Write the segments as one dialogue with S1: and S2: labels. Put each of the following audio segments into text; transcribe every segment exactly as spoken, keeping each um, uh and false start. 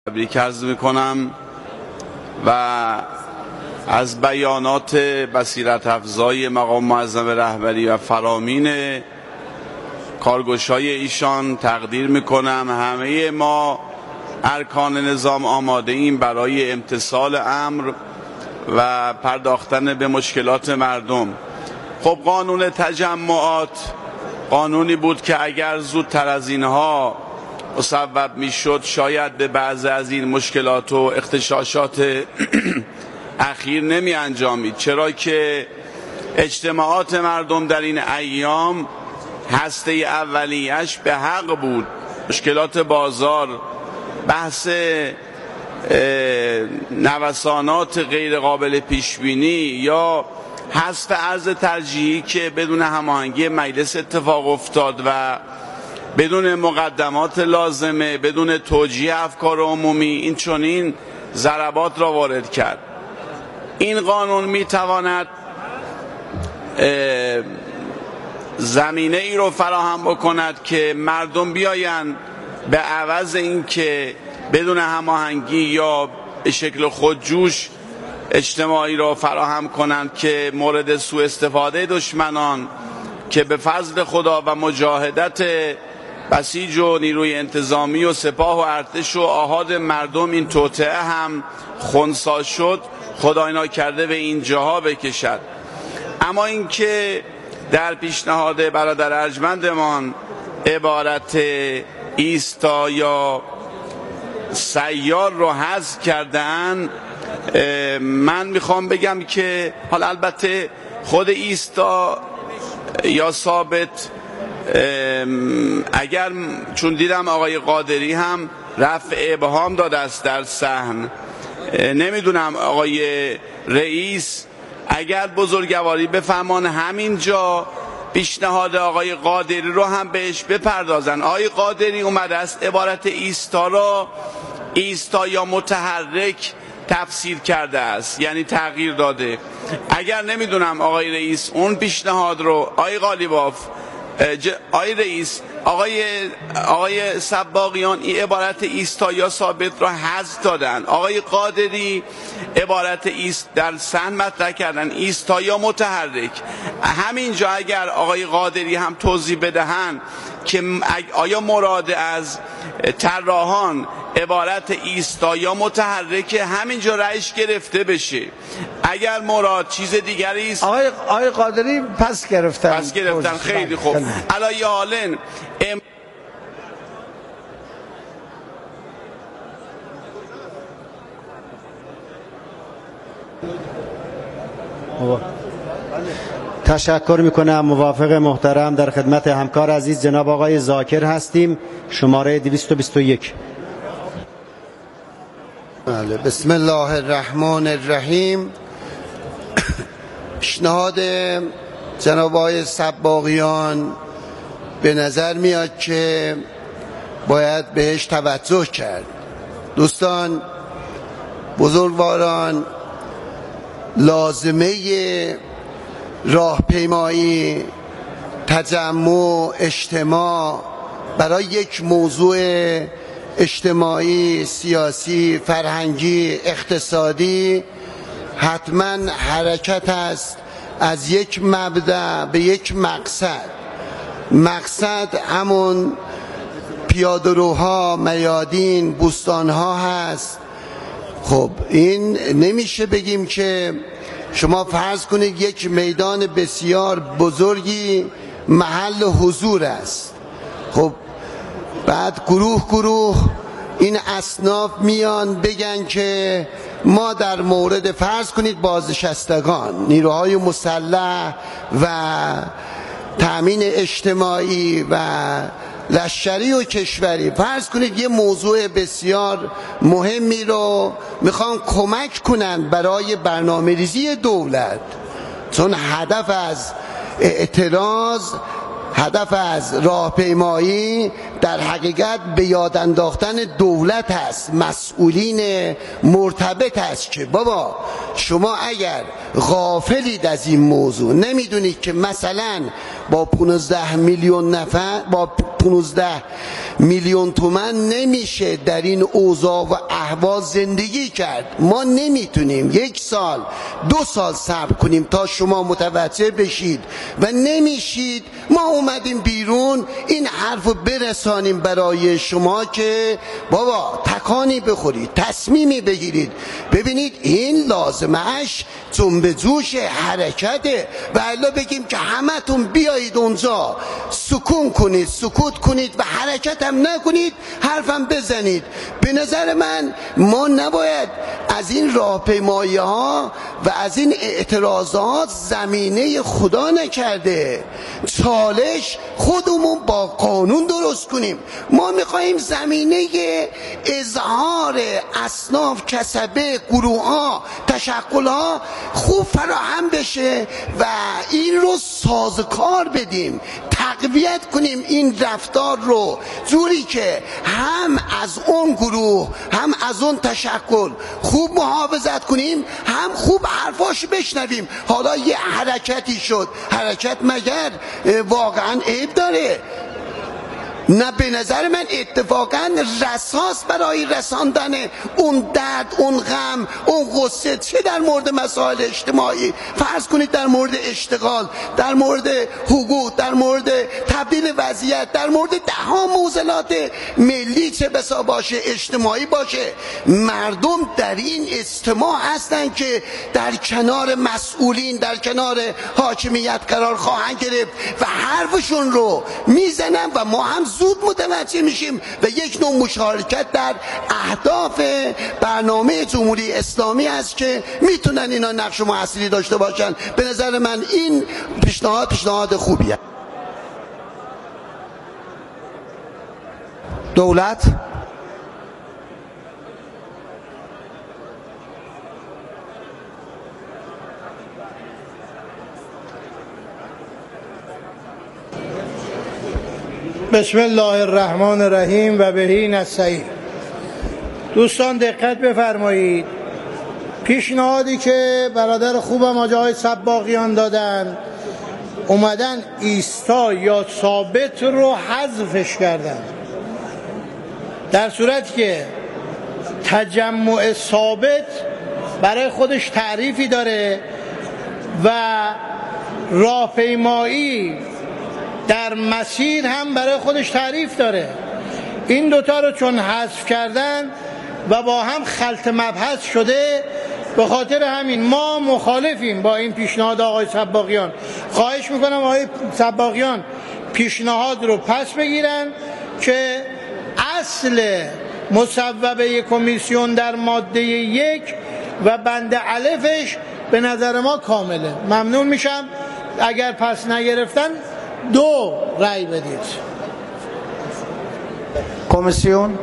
S1: تبریک عرض میکنم و از بیانات بصیرت افزای مقام معظم رهبری و فرامین کارگشای ایشان تقدیر میکنم. همه ما ارکان نظام آماده ایم برای امتثال امر و پرداختن به مشکلات مردم. خب قانون تجمعات قانونی بود که اگر زودتر از اینها مصوب میشد شاید به بعضی از این مشکلات و اغتشاشات اخیر نمی انجامید، چرا که اجتماعات مردم در این ایام هسته اولیش به حق بود. مشکلات بازار، بحث نوسانات غیر قابل پیش بینی یا حذف ارز ترجیحی که بدون هماهنگی مجلس اتفاق افتاد و بدون مقدمات لازمه، بدون توجیه افکار عمومی، این چنین ضربات را وارد کرد. این قانون میتواند زمینه ای رو فراهم بکند که مردم بیایند به عوض اینکه بدون هماهنگی یا به شکل خودجوش اجتماعی را فراهم کنند که مورد سوء استفاده دشمنان که به فضل خدا و مجاهدت بسیج و نیروی انتظامی و سپاه و ارتش و آحاد مردم این توطئه هم خنثی شد، خدا اینا کرده به این جاها بکشد. اما اینکه در پیشنهاد برادر ارجمندمان عبارت ایستا یا سیار رو حذف کردن، من میخوام بگم که حالا البته خود ایستا یا ثابت، اگر چون دیدم آقای قادری هم رفع ابهام داده است در صحن، نمیدونم آقای رئیس اگر بزرگواری بفرمان همینجا پیشنهاد آقای قادری رو هم بهش بپردازن. آقای قادری اومده است عبارت ایستا را ایستا یا متحرک تفسیر کرده است، یعنی تغییر داده. اگر نمیدونم آقای رئیس اون پیشنهاد رو آقای قالیباف آقای رئیس آقای آقای سباقیان این عبارت ایستا یا ثابت را حذف دادن، آقای قادری عبارت ایست در صحن مطرح کردن ایستا یا متحرک. همینجا اگر آقای قادری هم توضیح بدهند که آیا مراد از طراحان عبارت ایستا یا متحرک، همینجا رأیش گرفته بشه. اگر مراد چیز دیگری است
S2: آقای آقای قادری پس گرفتن
S1: پس گرفتن خیلی خوب. علی حالن ام...
S3: تشکر میکنم. موافق محترم در خدمت همکار عزیز جناب آقای ذاکر هستیم، شماره دویست و بیست و یک.
S4: بله. بسم الله الرحمن الرحیم. پیشنهاد جناب آقای سباقیان به نظر میاد که باید بهش توجه کرد. دوستان بزرگواران، لازمه راهپیمایی، تجمع، اجتماع برای یک موضوع اجتماعی، سیاسی، فرهنگی، اقتصادی حتما حرکت است از یک مبدأ به یک مقصد. مقصد همون پیاده‌روها، میادین، بوستانها هست. خب این نمیشه بگیم که شما فرض کنید یک میدان بسیار بزرگی محل حضور است، خب بعد گروه گروه این اصناف میان بگن که ما در مورد فرض کنید بازنشستگان، نیروهای مسلح و تأمین اجتماعی و لشکری و کشوری، فرض کنید یه موضوع بسیار مهمی رو میخوان کمک کنن برای برنامه ریزی دولت، چون هدف از اعتراض، هدف از راهپیمایی در حقیقت به یاد انداختن دولت است، مسئولین مرتبط است که بابا شما اگر غافلید از این موضوع، نمیدونید که مثلا با پانزده میلیون نفر با پانزده میلیون تومن نمیشه در این اوضاع و احوال زندگی کرد. ما نمیتونیم یک سال دو سال صبر کنیم تا شما متوجه بشید و نمیشید. ما اومدیم بیرون این حرف رو برسانیم برای شما که بابا تکانی بخورید، تصمیمی بگیرید. ببینید این لازمش جنب جوش حرکته و الا بگیم که همتون بیایید اونجا سکون کنید، سکوت کنید و حرکت هم نکنید، حرفم بزنید. به نظر من ما نباید از این راهپیمایی ها و از این اعتراضات زمینه خدا نکرده. چالش خودمون با قانون درست کنیم. ما میخواییم زمینه اظهار اصناف، کسبه، گروه ها، تشکل ها خوب فراهم بشه و این رو سازکار بدیم، تقویت کنیم این رفتار رو جوری که هم از اون گروه هم از اون تشکل خوب محافظت کنیم، هم خوب حرفاش بشنویم. حالا یه حرکتی شد، حرکت مگر واقعا عیب داره؟ نه، به نظر من اتفاقا رساس برای رساندن اون درد، اون غم، اون غصه، چه در مورد مسائل اجتماعی، فرض کنید در مورد اشتغال، در مورد حقوق، در مورد تبدیل وضعیت، در مورد ده ها معضلات ملی چه بسا باشه، اجتماعی باشه. مردم در این اجتماع هستن که در کنار مسئولین، در کنار حاکمیت قرار خواهند گرفت و حرفشون رو میزنن و ما هم زود متوجه میشیم و یک نوع مشارکت در اهداف برنامه جمهوری اسلامی است که میتونن اینا نقش موثری داشته باشن. به نظر من این پیشنهاد پیشنهاد خوبیه.
S2: دولت
S5: بسم الله الرحمن الرحیم و بهی نستعین. دوستان دقت بفرمایید، پیشنهادی که برادر خوبم آقای صباغیان دادن، اومدن ایستا یا ثابت رو حذفش کردن، در صورتی که تجمع ثابت برای خودش تعریفی داره و راهپیمایی در مسیر هم برای خودش تعریف داره. این دوتا رو چون حذف کردن و با هم خلط مبحث شده، به خاطر همین ما مخالفیم با این پیشنهاد آقای صباغیان. خواهش میکنم آقای صباغیان پیشنهاد رو پس بگیرن که اصل مصوبه کمیسیون در ماده یک و بند الفش به نظر ما کامله. ممنون میشم اگر پس نگرفتن دو رأی بدید.
S2: کمیسیون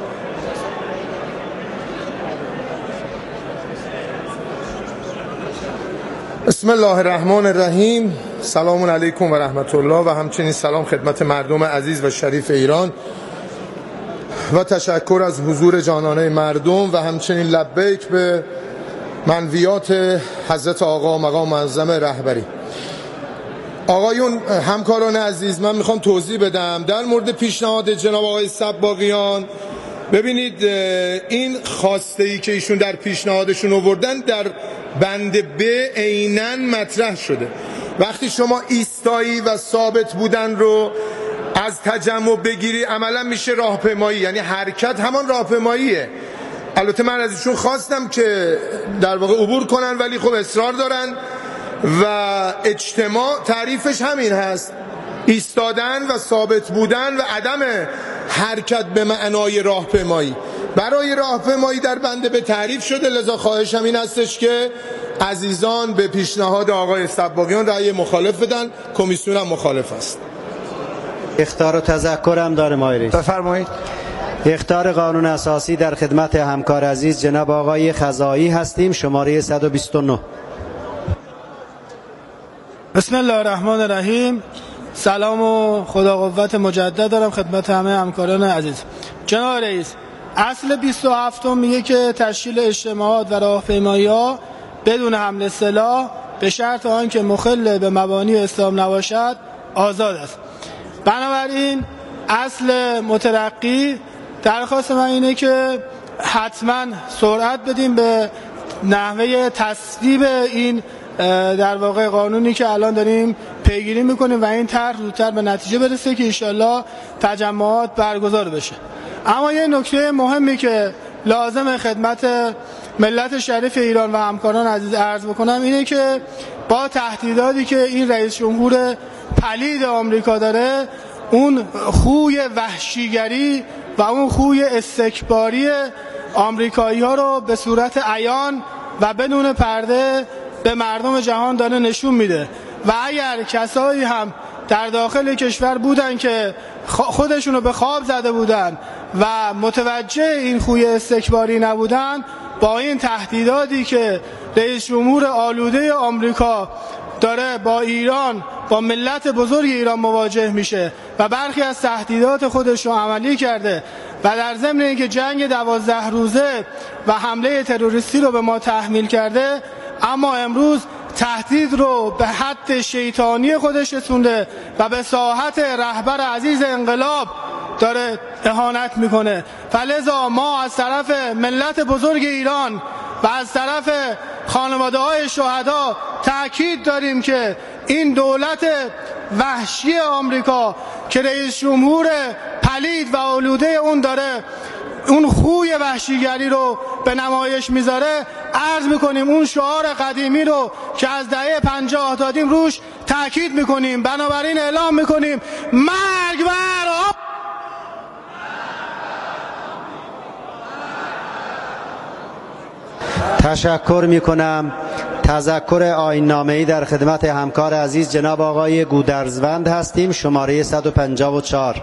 S6: بسم الله الرحمن الرحیم. سلام علیکم و رحمت الله و همچنین سلام خدمت مردم عزیز و شریف ایران و تشکر از حضور جانانه مردم و همچنین لبیک به منویات حضرت آقا مقام معظم رهبری. آقایون همکاران عزیز، من میخوام توضیح بدم در مورد پیشنهاد جناب آقای صباغیان. ببینید این خواسته‌ای که ایشون در پیشنهادشون آوردن در بند ب عیناً مطرح شده. وقتی شما ایستایی و ثابت بودن رو از تجمع بگیری، عملا میشه راهپیمایی، یعنی حرکت همان راهپیماییه. البته من از ایشون خواستم که در واقع عبور کنن، ولی خب اصرار دارن و اجتماع تعریفش همین هست، ایستادن و ثابت بودن و عدم حرکت به معنای راهپیمایی. برای راهپیمایی در بنده به تعریف شده، لذا خواهشم این هستش که عزیزان به پیشنهاد آقای صباغیان رأی مخالف بدن. کمیسیون هم مخالف است.
S3: اخطار و تذکرم دارم آقای رئیس.
S2: بفرمایید.
S3: اخطار قانون اساسی در خدمت همکار عزیز جناب آقای خزائی هستیم، شماره صد و بیست و نه.
S7: بسم الله الرحمن الرحیم. سلام و خدا قوت مجدد دارم خدمت همه همکاران عزیز. جناب رئیس، اصل بیست و هفت میگه که تشکیل اجتماعات و راهپیمایی‌ها بدون حمل سلاح به شرط آنکه مخل به مبانی اسلام نباشد آزاد است. بنابراین اصل مترقی درخواست من اینه که حتما سرعت بدیم به نحوه تصویب این در واقع قانونی که الان داریم پیگیری میکنیم و این طرح زودتر به نتیجه برسه که انشالله تجمعات برگزار بشه. اما یه نکته مهمی که لازم خدمت ملت شریف ایران و همکاران عزیز عرض بکنم اینه که با تهدیداتی که این رئیس جمهور پلید آمریکا داره، اون خوی وحشیگری و اون خوی استکباری آمریکایی ها رو به صورت عیان و بدون پرده به مردم جهان داره نشون میده و اگر کسایی هم در داخل کشور بودن که خودشونو به خواب زده بودن و متوجه این خوی استکباری نبودن، با این تهدیداتی که رئیس جمهور آلوده آمریکا داره با ایران، با ملت بزرگ ایران مواجه میشه و برخی از تهدیدات خودش رو عملی کرده و در ضمن اینکه جنگ دوازده روزه و حمله تروریستی رو به ما تحمیل کرده، اما امروز تهدید رو به حد شیطانی خودش رسونده و به ساحت رهبر عزیز انقلاب داره اهانت میکنه. فلذا ما از طرف ملت بزرگ ایران و از طرف خانواده های شهدا تأکید داریم که این دولت وحشی آمریکا که رئیس جمهور پلید و آلوده اون داره اون خوی وحشیگری رو به نمایش میذاره، عرض میکنیم اون شعار قدیمی رو که از دهه پنجاه دادیم روش تأکید میکنیم. بنابراین اعلام میکنیم مرگ بر آمریکا.
S3: تشکر میکنم. تذکر آیین‌نامه‌ای در خدمت همکار عزیز جناب آقای گودرزوند هستیم، شماره صد و پنجاه و چهار.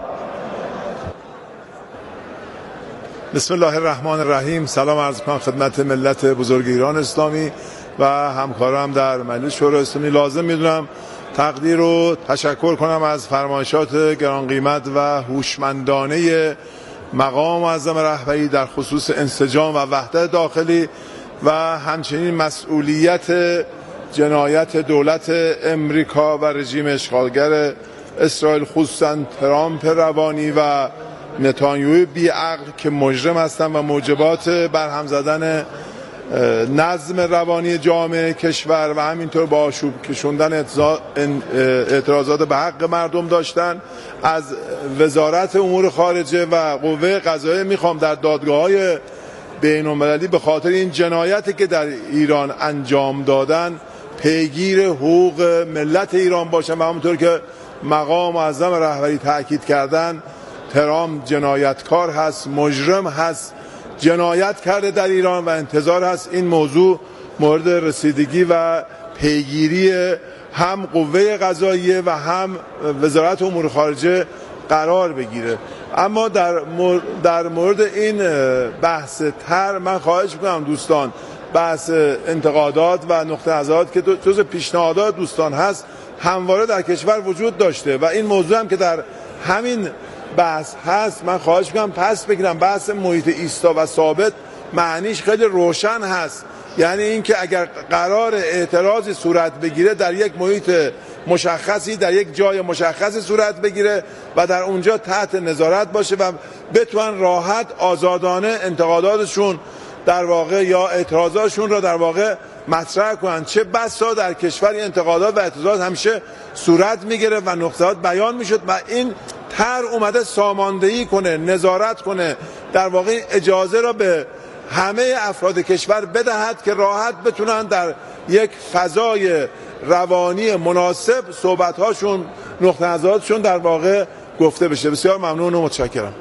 S8: بسم الله الرحمن الرحیم. سلام عرض می‌کنم خدمت ملت بزرگ ایران اسلامی و همکارم در مجلس شورای اسلامی. لازم میدونم تقدیر و تشکر کنم از فرمایشات گران قیمت و هوشمندانه مقام معظم رهبری در خصوص انسجام و وحدت داخلی و همچنین مسئولیت جنایت دولت امریکا و رژیم اشغالگر اسرائیل، خصوصا ترامپ روانی و نتانیاهوی بیعقل که مجرم هستند و موجبات برهم زدن نظم روانی جامعه کشور و همینطور با آشوب کشوندن اعتراضات به حق مردم داشتن. از وزارت امور خارجه و قوه قضاییه میخوام در دادگاه‌های بین‌المللی به خاطر این جنایتی که در ایران انجام دادن پیگیر حقوق ملت ایران باشن و همونطور که مقام معظم رهبری تاکید کردن، ترامپ جنایتکار هست، مجرم هست، جنایت کرده در ایران و انتظار هست این موضوع مورد رسیدگی و پیگیری هم قوه قضاییه و هم وزارت امور خارجه قرار بگیره. اما در مورد, در مورد این بحث تر من خواهش میکنم دوستان، بحث انتقادات و نقطه نظرات که جز پیشنهادات دوستان هست همواره در کشور وجود داشته و این موضوع هم که در همین بحث هست من خواهش میکنم پس بگیرم. بحث محیط ایستا و ثابت معنیش خیلی روشن هست، یعنی اینکه اگر قرار اعتراضی صورت بگیره در یک محیط مشخصی، در یک جای مشخصی صورت بگیره و در اونجا تحت نظارت باشه و بتونن راحت آزادانه انتقاداتشون در واقع یا اعتراضاتشون را در واقع مطرح کنن. چه بسا در کشور انتقادات و اعتراضات همیشه صورت میگیره و نقطات بیان میشد و این تر اومده ساماندهی کنه، نظارت کنه، در واقع اجازه را به همه افراد کشور بدهد که راحت بتونن در یک فضای روانی مناسب صحبت‌هاشون، نقطه نظراتشون در واقع گفته بشه. بسیار ممنون و متشکرم.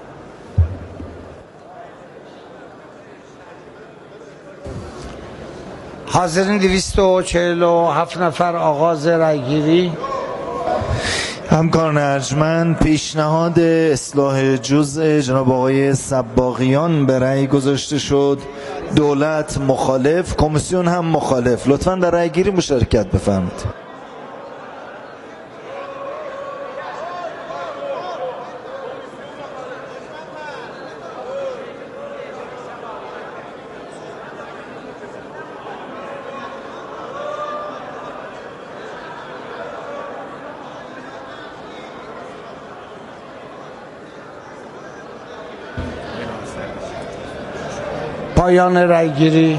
S2: حاضرین دویست و چهل و هفت نفر آغاز رأیگیری.
S9: همکاران ارجمند، پیشنهاد اصلاح جزء جناب آقای سباقیان به رأی گذاشته شد. دولت مخالف، کمیسیون هم مخالف. لطفاً در رأیگیری مشارکت بفرمایید.
S2: پایان رای گیری.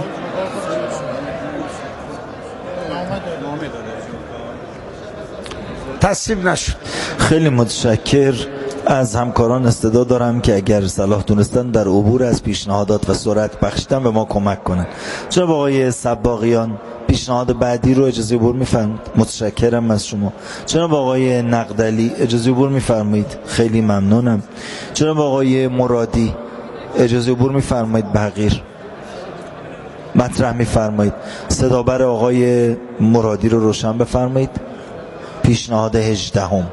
S2: تصویب نشد.
S9: خیلی متشکر از همکاران. استعداد دارم که اگر صلاح دونستن در عبور از پیشنهادات و سرعت بخشیدن به ما کمک کنن. جناب آقای صباغیان پیشنهاد بعدی رو اجازه عبور میفرمایید؟ متشکرم از شما. جناب آقای نقدلی اجازه عبور میفرمایید؟ خیلی ممنونم. جناب آقای مرادی اجازه عبور میفرمایید؟ بغیر مطرح میفرمایید. صدابر آقای مرادی رو روشن بفرمایید. پیشنهاد هجدهم.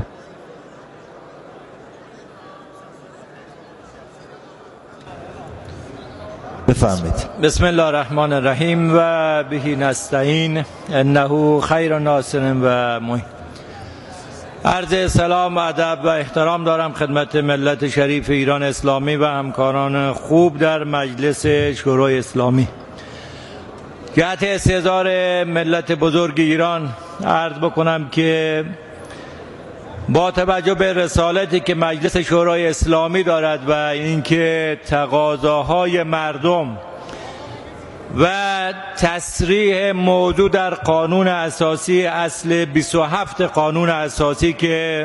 S9: بفرمایید.
S10: بسم الله الرحمن الرحیم و بهی نستعین انه خیر ناصر و معین. عرض سلام و ادب و احترام دارم خدمت ملت شریف ایران اسلامی و همکاران خوب در مجلس شورای اسلامی. جهت استحضار ملت بزرگ ایران عرض بکنم که با توجه به رسالتی که مجلس شورای اسلامی دارد و اینکه تقاضاهای مردم و تصریح موضوع در قانون اساسی اصل بیست و هفت قانون اساسی که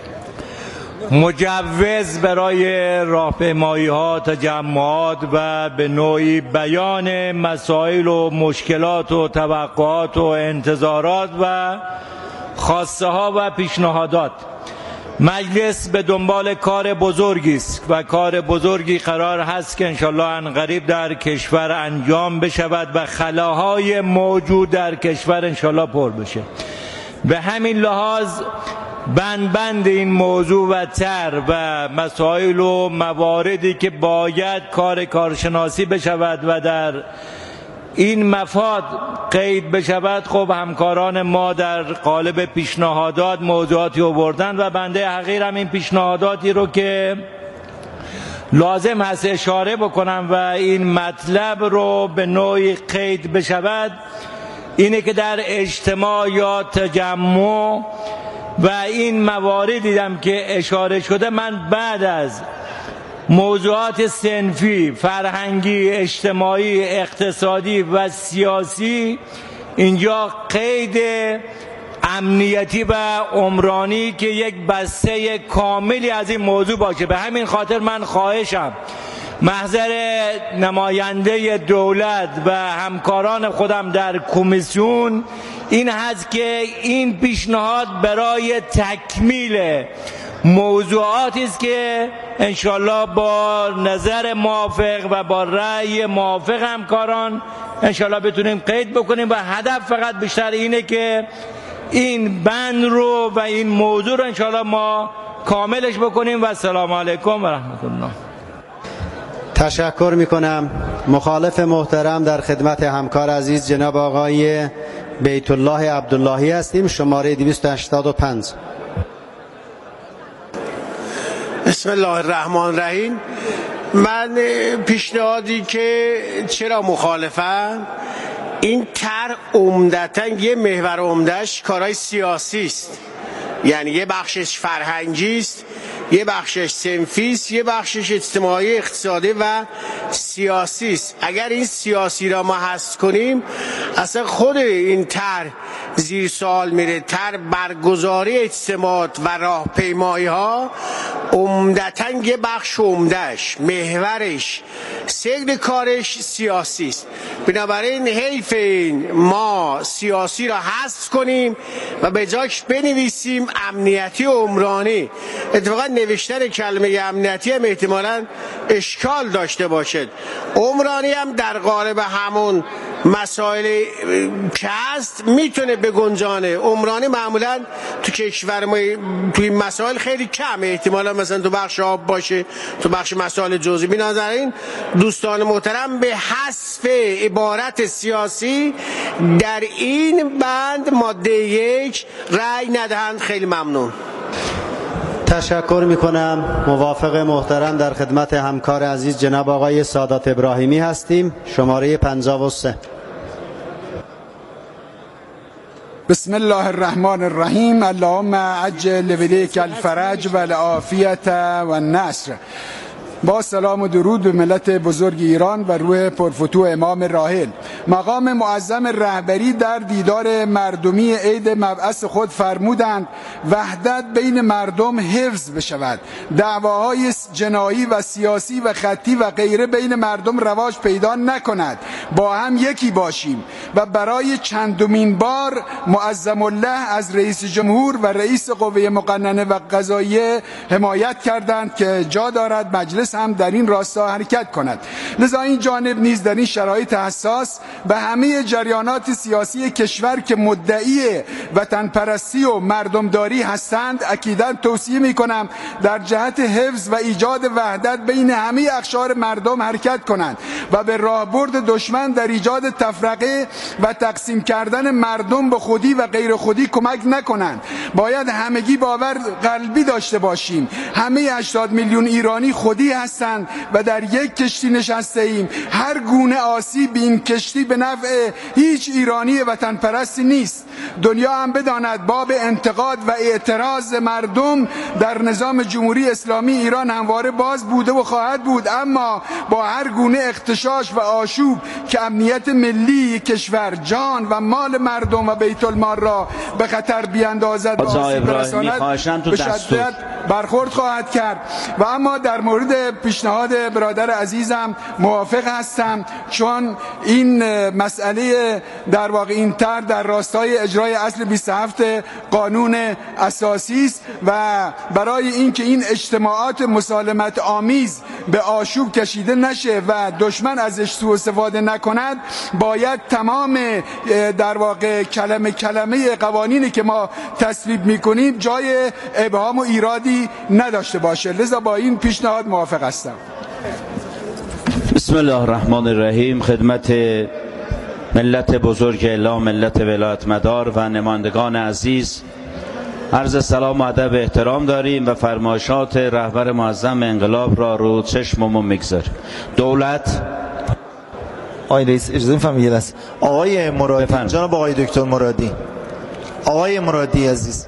S10: مجوز برای راهپیمایی ها، تجمعات و به نوعی بیان مسائل و مشکلات و توقعات و انتظارات و خواسته ها و پیشنهادات. مجلس به دنبال کار بزرگی است و کار بزرگی قرار هست که انشالله عنقریب در کشور انجام بشود و خلاهای موجود در کشور انشالله پر بشه. به همین لحاظ بند بند این موضوع و طرح و مسائل و مواردی که باید کار کارشناسی بشود و در این مفاد قید بشود، خب همکاران ما در قالب پیشنهادات موضوعاتی آوردن و بنده حقیرم این پیشنهاداتی رو که لازم هست اشاره بکنم و این مطلب رو به نوعی قید بشود اینه که در اجتماع یا تجمع و این موارد دیدم که اشاره شده، من بعد از موضوعات صنفی، فرهنگی، اجتماعی، اقتصادی و سیاسی اینجا قید امنیتی و عمرانی که یک بسته کاملی از این موضوع باشه. به همین خاطر من خواهشم محضر نماینده دولت و همکاران خودم در کمیسیون این هست که این پیشنهاد برای تکمیل موضوعاتی است که انشالله با نظر موافق و با رأی موافق همکاران انشالله بتونیم قید بکنیم و هدف فقط بیشتر اینه که این بند رو و این موضوع رو انشالله ما کاملش بکنیم و السلام علیکم و رحمت الله.
S3: تشکر میکنم. مخالف محترم در خدمت همکار عزیز جناب آقای بیت الله عبداللهی هستیم، شماره دویست و هشتاد و پنج.
S4: بسم الله الرحمن الرحیم. من پیشنهادی که چرا مخالفم، این طرح عمدتاً یه محور عمدهش کارهای سیاسی است، یعنی یه بخشش فرهنگی است، یه بخشش صنفی است، یه بخشش اجتماعی، اقتصادی و سیاسی است. اگر این سیاسی را ما حذف کنیم اصلا خود این طرح زیر سوال میره. طرح برگزاری اجتماعات و راهپیمایی ها عمدتاً یه بخش عمدهش، محورش، سیر کارش سیاسی است. بنابراین حیف این ما سیاسی را حذف کنیم و به جاش بنویسیم امنیتی و عمرانی. اتفاقا نوشتن کلمه امنیتی هم احتمالاً اشکال داشته باشد. عمرانی هم در قالب همون مسائل که هست میتونه بگنجانه. عمرانی معمولا تو کشور ما توی این مسائل خیلی کم، احتمالا مثلا تو بخش آب باشه، تو بخش مسائل جزئی. بنابراین دوستان محترم به حذف عبارت سیاسی در این بند ماده یک رأی ندهند. خیلی ممنون.
S3: تشکر میکنم. موافق محترم در خدمت همکار عزیز جناب آقای سادات ابراهیمی هستیم، شماره پنجاه و سه.
S11: بسم الله الرحمن الرحیم. اللهم عجل ولیک الفرج و العافیت و النصر. با سلام و درود به ملت بزرگ ایران و روح پرفتوح امام راحل. مقام معظم رهبری در دیدار مردمی عید مبعث خود فرمودند وحدت بین مردم حفظ بشود، دعواهای جنایی و سیاسی و خطی و غیره بین مردم رواج پیدا نکند، با هم یکی باشیم. و برای چندمین بار معظم الله از رئیس جمهور و رئیس قوه مقننه و قضاییه حمایت کردند که جا دارد مجلس هم در این راستا حرکت کند. لذا این جانب نیز در این شرایط حساس به همه جریانات سیاسی کشور که مدعی وطن پرستی و مردمداری هستند اکیداً توصیه می کنم در جهت حفظ و ایجاد وحدت بین همه اقشار مردم حرکت کنند و به راهبرد دشمن در ایجاد تفرقه و تقسیم کردن مردم به خودی و غیر خودی کمک نکنند. باید همگی باور قلبی داشته باشیم همه هشتاد میلیون ایرانی خودی هستند و در یک کشتی نشسته ایم. هر گونه آسیب این کشتی به نفع هیچ ایرانی وطن پرستی نیست. دنیا هم بداند باب انتقاد و اعتراض مردم در نظام جمهوری اسلامی ایران همواره باز بوده و خواهد بود، اما با هر گونه اغتشاش و آشوب که امنیت ملی کشور، جان و مال مردم و بیت المال را به خطر بیاندازد و آسیب برساند به شدت برخورد خواهد کرد. و اما در مورد پیشنهاد برادر عزیزم موافق هستم، چون این مسئله در واقع این طرح در راستای اجرای اصل بیست و هفت قانون اساسی است و برای اینکه این اجتماعات مسالمت آمیز به آشوب کشیده نشه و دشمن ازش سوء استفاده نکند باید تمام در واقع کلمه کلمه قوانینی که ما تصویب میکنیم جای ابهام و ایرادی نداشته باشه. لذا با این پیشنهاد موافق هستم.
S12: بسم الله الرحمن الرحیم. خدمت ملت بزرگ اعلام ملت ولایت مدار و نمایندگان عزیز عرض سلام و ادب احترام داریم و فرمایشات رهبر معظم انقلاب را رو چشممون میگذاریم. دولت
S9: آقای رئیس اجازه میفهمید یه لحظه. آقای مرادی، جناب آقای دکتر مرادی، آقای مرادی عزیز،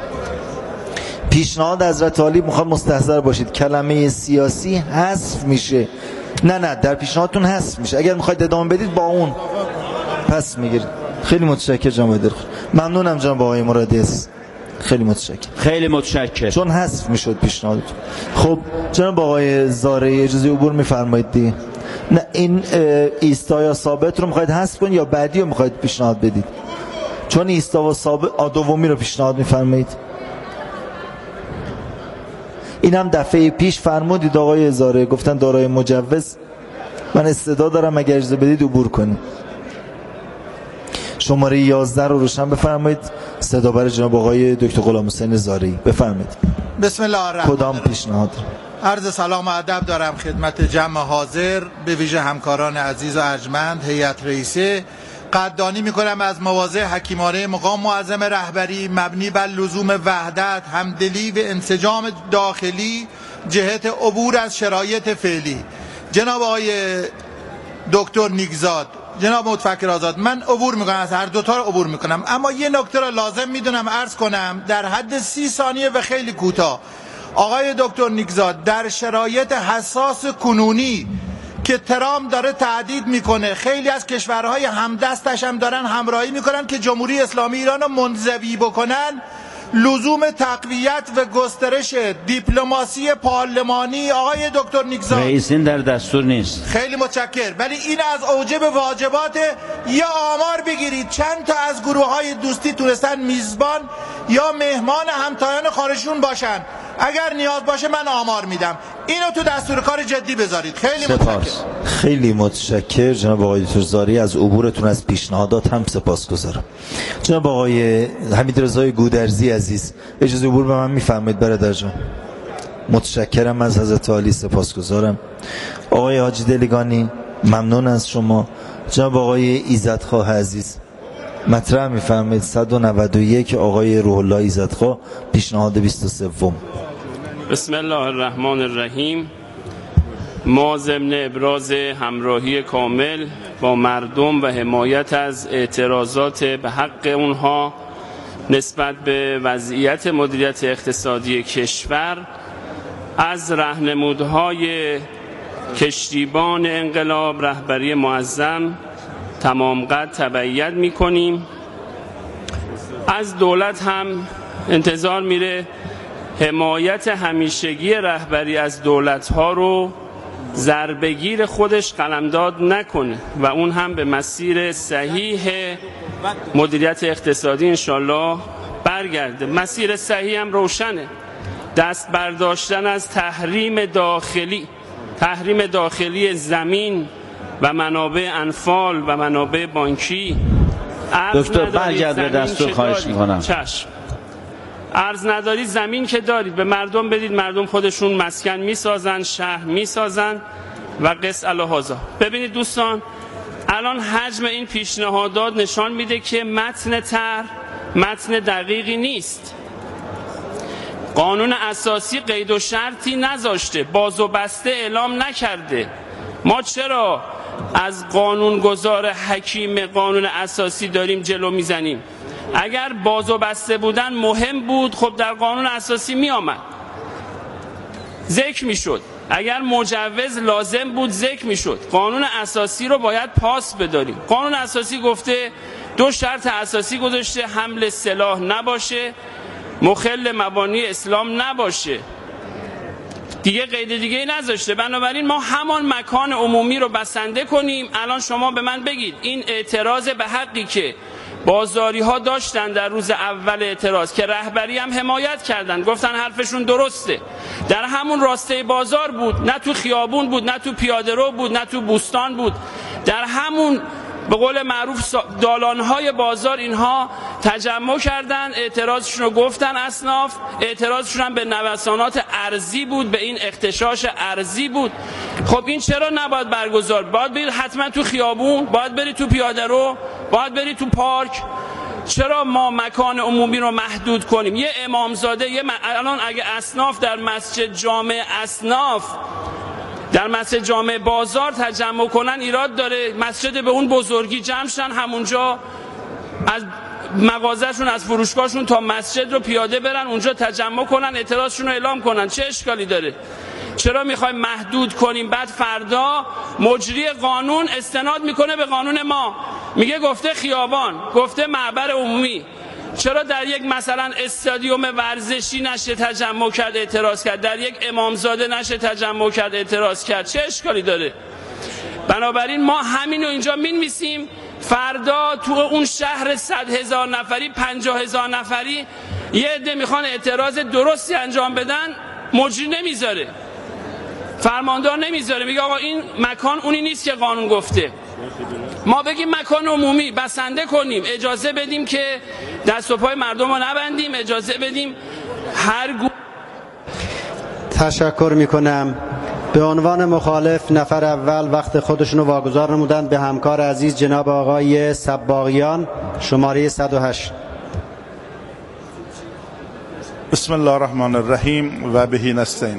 S9: پیشنهاد حضرت عالی میخواد مستحضر باشید کلمه سیاسی حذف میشه. نه نه در پیشنهادتون حذف میشه. اگر میخواید ادامه بدید با اون پس میگیرید. خیلی متشکرم جناب دکتر. ممنونم جناب آقای مرادی عزیز. خیلی متشکرم.
S12: خیلی متشکرم.
S9: چون حذف میشد پیشنهادتون. خب جناب آقای زارعی اجازه عبور میفرمایید دیگه. نه این ایستا یا ثابت رو میخواید حذف کنید یا بعدی رو میخواید پیشنهاد بدید؟ چون ایستا و ثابت دومی رو پیشنهاد میفرمایید. این هم دفعه پیش فرمودید آقای زارعی، گفتن دارای مجوز. من استعداد دارم اگر اجازه بدید عبور کنید. شماره یازده رو روشن بفرمایید. صدا بر جناب آقای دکتر غلام حسین زارعی بفرمایید.
S5: بسم الله الرحمن
S9: کدام پیشنهاد؟
S5: عرض سلام و ادب دارم خدمت جمع حاضر، به ویژه همکاران عزیز و ارجمند، هیئت رئیسه. قدردانی میکنم از مواضع حکیمانه مقام معظم رهبری مبنی بر لزوم وحدت، همدلی و انسجام داخلی جهت عبور از شرایط فعلی. جناب آقای دکتر نیکزاد، جناب متفکر آزاد، من عبور میکنم از هر دوتا رو عبور میکنم، اما یه نکته رو لازم میدونم عرض کنم در حد سی ثانیه و خیلی کوتاه. آقای دکتر نیکزاد، در شرایط حساس کنونی که ترامپ داره تهدید میکنه، خیلی از کشورهای همدستش هم دارن همراهی میکنن که جمهوری اسلامی ایران رو منزوی بکنن، لزوم تقویت و گسترش دیپلماسی پارلمانی آقای دکتر نیکزاد
S12: رئیس این در دستور نیست.
S5: خیلی متشکر، ولی این از اوجب واجبات. یا آمار بگیرید چند تا از گروه های دوستی تونستن میزبان یا مهمان همتایان خارجشون باشن. اگر نیاز باشه من آمار میدم. اینو تو دستور کار جدی بذارید. خیلی متشکرم.
S9: خیلی متشکرم جناب آقای دکتر زارعی از عبورتون از پیشنهادات هم سپاسگزارم. جناب آقای حمیدرضا گودرزی عزیز اجازه عبور به من میفرمایید برادر جان؟ متشکرم از حضرت عالی، سپاسگزارم. آقای حاجی دلیگانی ممنون از شما. جناب آقای ایزدخواه عزیز مطرح میفرمایید صد و نود و یک آقای روح الله ایزدخواه پیشنهاد بیست و سه.
S13: بسم الله الرحمن الرحیم. ما ضمن ابراز همراهی کامل با مردم و حمایت از اعتراضات به حق اونها نسبت به وضعیت مدیریت اقتصادی کشور از راهنمودهای کشتیبان انقلاب رهبری معظم تمام قد تبعیت میکنیم. از دولت هم انتظار میره حمایت همیشگی رهبری از دولت‌ها رو ضربه‌گیر خودش قلمداد نکنه و اون هم به مسیر صحیح مدیریت اقتصادی انشالله برگرده. مسیر صحیح هم روشنه، دست برداشتن از تحریم داخلی تحریم داخلی زمین و منابع انفال و منابع بانکی.
S12: دکتر برگرد به دستور، خواهش میکنم.
S13: چشم. ارز نداری زمین که دارید به مردم بدید، مردم خودشون مسکن میسازن، شهر میسازن و قص الهازا. ببینید دوستان، الان حجم این پیشنهادات نشان میده که متن طرح متن دقیقی نیست. قانون اساسی قید و شرطی نذاشته، باز و بسته اعلام نکرده. ما چرا از قانونگذار حکیم قانون اساسی داریم جلو میزنیم؟ اگر باز و بسته بودن مهم بود، خب در قانون اساسی می آمد، ذکر می شد. اگر مجوز لازم بود ذکر می شد. قانون اساسی رو باید پاس بداریم. قانون اساسی گفته دو شرط اساسی گذاشته: حمل سلاح نباشه، مخل مبانی اسلام نباشه. دیگه قید دیگه ای نذاشته. بنابراین ما همان مکان عمومی رو بسنده کنیم. الان شما به من بگید این اعتراض به حقی که بازاری ها داشتن در روز اول اعتراض که رهبری هم حمایت کردن، گفتن حرفشون درسته، در همون راسته بازار بود، نه تو خیابون بود، نه تو پیاده رو بود، نه تو بوستان بود، در همون به قول معروف دالانهای بازار اینها تجمع کردن، اعتراضشون رو گفتن اصناف، اعتراضشون هم به نوسانات ارزی بود، به این اختشاش ارزی بود. خب این چرا نباید برگزار؟ باید برید حتما تو خیابون، باید برید تو پیاده رو، باید برید تو پارک. چرا ما مکان عمومی رو محدود کنیم؟ یه امامزاده، یه م... الان اگه اصناف در مسجد جامع اصناف در مسجد جامع بازار تجمع کنن ایراد داره؟ مسجد به اون بزرگی جمع شن، همونجا از مغازهشون از فروشگاهشون تا مسجد رو پیاده برن اونجا تجمع کنن، اعتراضشون رو اعلام کنن، چه اشکالی داره؟ چرا میخوایم محدود کنیم؟ بعد فردا مجری قانون استناد میکنه به قانون ما، میگه گفته خیابان، گفته معبر عمومی. چرا در یک مثلا استادیوم ورزشی نشه تجمع کرد اعتراض کرد، در یک امامزاده نشه تجمع کرد اعتراض کرد؟ چه اشکالی داره؟ بنابراین ما همین رو اینجا مینویسیم، فردا تو اون شهر صد هزار نفری پنجاه هزار نفری یه عده میخوان اعتراض درستی انجام بدن، مجری نمیذاره، فرماندار نمیذاره، میگه آقا این مکان اونی نیست که قانون گفته. ما بگیم مکان عمومی بسنده کنیم، اجازه بدیم که دست و پای مردم رو نبندیم، اجازه بدیم هر گونه.
S3: تشکر میکنم. به عنوان مخالف نفر اول وقت خودشون رو واگذار نمودند به همکار عزیز جناب آقای سباقیان، شماره صد و هشت.
S14: بسم الله الرحمن الرحیم و بهی نستعین.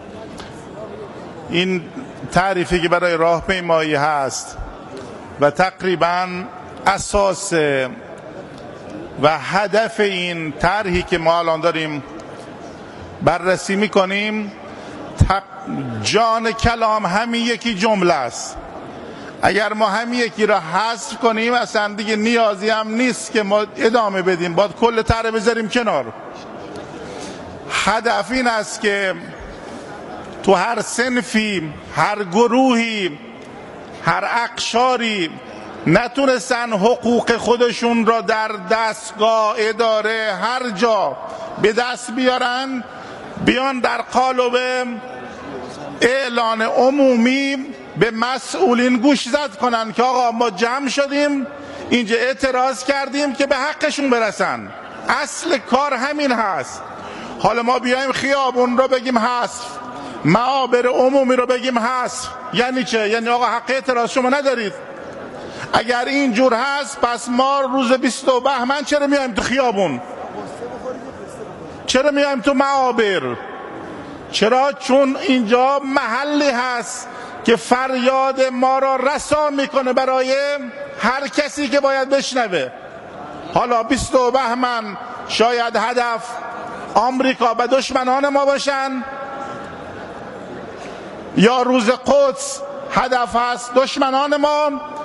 S14: این تعریفی که برای راهپیمایی هست و تقریبا اساس و هدف این طرحی که ما الان داریم بررسی میکنیم، جان کلام همین یکی جمله است. اگر ما همین یکی را حذف کنیم اصلا دیگه نیازی هم نیست که ما ادامه بدیم، باید کل طرح بذاریم کنار. هدف این است که تو هر صنفی، هر گروهی، هر اقشاری نتونستن حقوق خودشون را در دستگاه، اداره، هر جا به دست بیارن، بیان در قالب اعلان عمومی به مسئولین گوش زد کنن که آقا ما جمع شدیم اینجا اعتراض کردیم که به حقشون برسن. اصل کار همین هست. حالا ما بیایم خیابون رو بگیم حذف، معابر عمومی رو بگیم حذف، یعنی چه؟ یعنی آقا حق اعتراض شما ندارید. اگر اینجور هست پس ما روز بیست بهمن چرا میایم تو خیابون؟ چرا میایم تو معابر؟ چرا؟ چون اینجا محلی هست که فریاد ما را رسا میکنه برای هر کسی که باید بشنوه. حالا بیست بهمن شاید هدف آمریکا و دشمنان ما باشن، یا روز قدس هدف است. دشمنان ما